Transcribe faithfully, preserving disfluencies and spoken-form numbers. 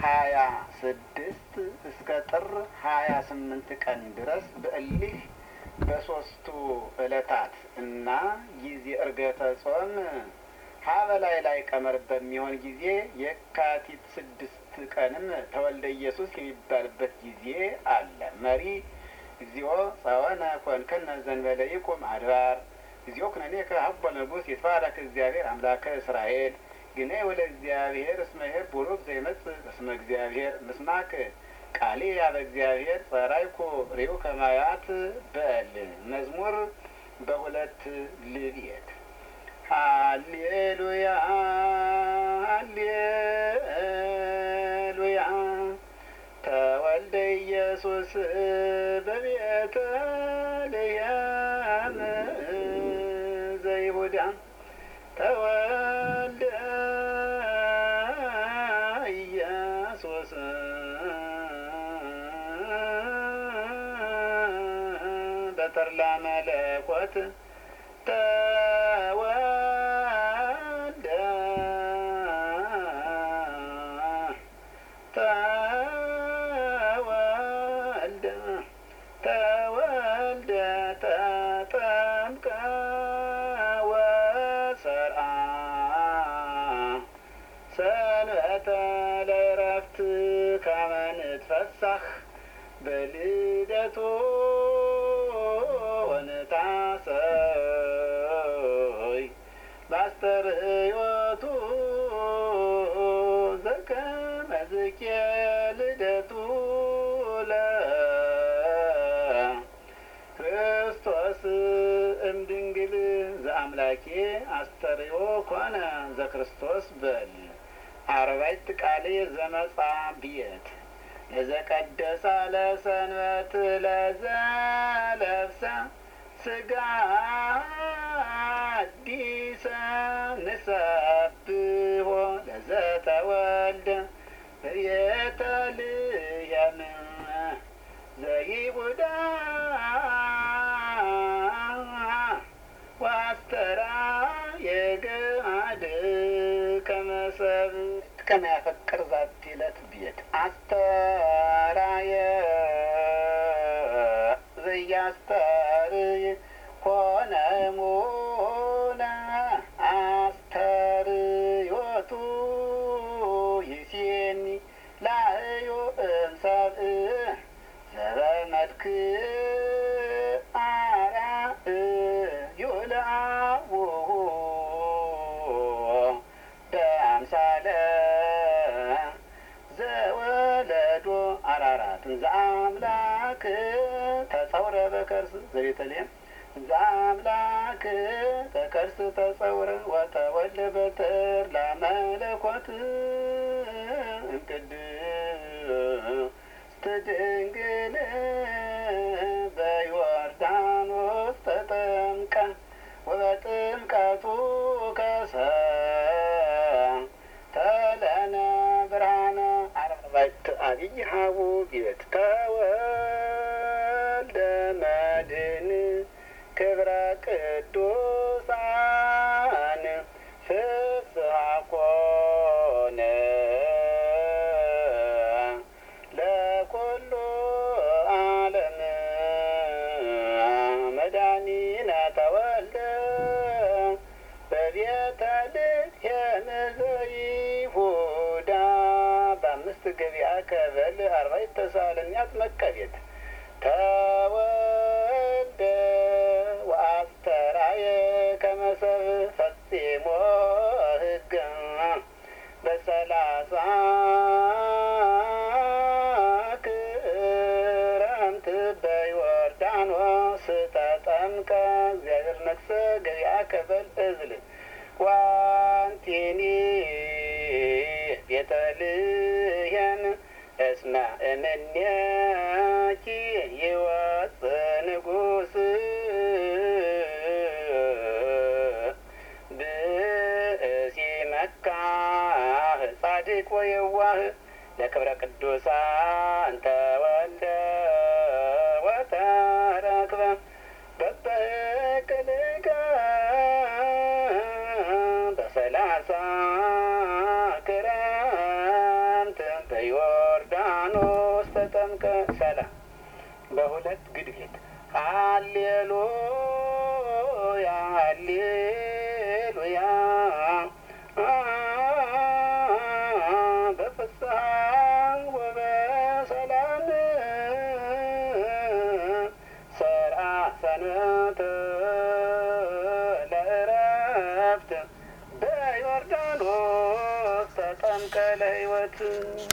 ሀያ ስድስት እስከ ጥር ሀያ ስምንት ቀን ድረስ በእሊህ በሶስቱ ዕለታት እና ጊዜ ዕርገተ ጾም ሀበላይ ላይ ቀመር በሚሆን ጊዜ የካቲት ስድስት ቀንም ተወልደ ኢየሱስ የሚባልበት ጊዜ አለ። መሪ እግዚኦ ጸወነ ኮንከነ ዘንበለ ይቁም አድባር እግዚኦ ኩነኔከ ሀቦ ንጉሥ ይትባረክ እግዚአብሔር አምላከ እስራኤል ግኔ ወለ እግዚአብሔር እስመ ኄር ቡሩክ ዘይመጽእ በስመ እግዚአብሔር ምስማክ ቃሌ ያበ እግዚአብሔር ጸራይኩ ሬው ከማያት በል መዝሙር በሁለት ልቤት ሃሌሉያ ሃሌሉያ ተወልደ ኢየሱስ በቤተ ልሔም ዘይሁዳ ተወልደ ኢየሱስ በተድላ መለኮት ተወልደ ተወልደ ተወልደ ተጠምቀ ወሰርአ ሰንበተ ለዕረፍት ከመ ንትፈሳህ በልደቱ ወንታሰይ ባስተርእዮቱ ዘከመ ዝኬ ልደቱ ለክርስቶስ እምድንግል ዘአምላኬ አስተርእዮ ኮነ ዘክርስቶስ በል አርባዕት ቃል ዘመጻ ብየት ለዘቀደሳ ለሰንበት ለዘለብሰ ስጋ አዲሰ ንሰብሖ ለዘተወልደ በቤተ ልሔም ዘይሁዳ ወአስተርአየ ገሃድ ከመ ሰብእ ከመ ያፈቅር ዛቲ ዕለት ቤት አስተርአየ ዘያስተርይ ኮነ እሙነ አስተርዮቱ ይሴኒ ላህዮ እምሰብእ ዘበመልክዕ አርአዩ ለአቡሁ በአምሳለ ዘወለዶ አራራት ዘአምላክ ተጸውረ በከርስ ዘቤተልሔም ዘአምላክ በከርስ ተጸውረ ወተወልደ በተድላ መለኮት እምቅድስት ድንግል በዮርዳኖስ ተጠምቀ ወበጥምቀቱ ከሰተለነ ብርሃነ አርባዕት አብይ ሀቡ ቤት ተወልደ መድኅን ክብረ ቅዱሳን ፍስሐ ኮነ ለኩሉ ዓለም መድኃኒነ ተወልደ በቤተ ልሔም ዘይሁዳ በአምስት ገቢአ ከበል አርባዕተ ሰዓልንያት መቀቤት ተወልደ ወአስተርአየ ከመ ሰብእ ፈጺሞ ሕገ በሰላሳ ክረምት በዮርዳኖስ ተጠምቀ እግዚአብሔር ነግሠ ገቢአ ከበል እዝል ዋንቲኒ ቤተ ልሔም እስመ እምኔኪ ይወፅእ ንጉሥ ብእሲ መካህ ጻድቅ ወየዋህ ለክብረ ቅዱሳን ተወልደ ወተረክበ በበቅልከ በሰላሳ ክረምት በዮ ተጠምቀ ሰላም በሁለት ግድፌት ሃሌሉያ ሃሌሉያ በፍስሐ ወበሰላም ሰርአ ሰንበተ ለዕረፍት በዮርዳኖስ ተጠምቀ ለሕይወት